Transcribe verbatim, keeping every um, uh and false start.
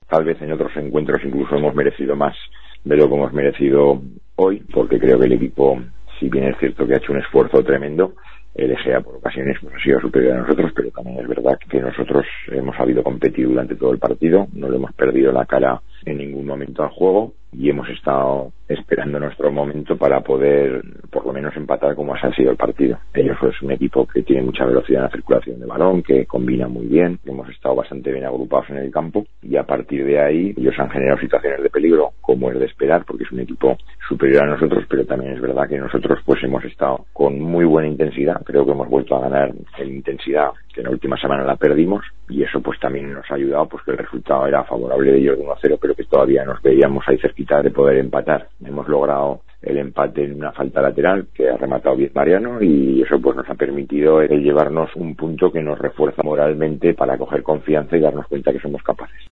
tal vez en otros encuentros incluso hemos merecido más de lo que hemos merecido hoy, porque creo que el equipo, si bien es cierto que ha hecho un esfuerzo tremendo, el Egea por ocasiones pues, ha sido superior a nosotros, pero también es verdad que nosotros hemos sabido competir durante todo el partido, no le hemos perdido la cara en ningún momento al juego y hemos estado esperando nuestro momento para poder por lo menos empatar como ha sido el partido. Ellos es un equipo que tiene mucha velocidad en la circulación de balón, que combina muy bien, hemos estado bastante bien agrupados en el campo y a partir de ahí ellos han generado situaciones de peligro como es de esperar, porque es un equipo superior a nosotros, pero también es verdad que nosotros pues hemos estado con muy buena intensidad. Creo que hemos vuelto a ganar en intensidad, que en la última semana la perdimos, y eso pues también nos ha ayudado, pues que el resultado era favorable de ellos de uno a cero, pero que todavía nos veíamos ahí cerquita de poder empatar. Hemos logrado el empate en una falta lateral que ha rematado bien Mariano, y eso pues nos ha permitido el llevarnos un punto que nos refuerza moralmente para coger confianza y darnos cuenta que somos capaces.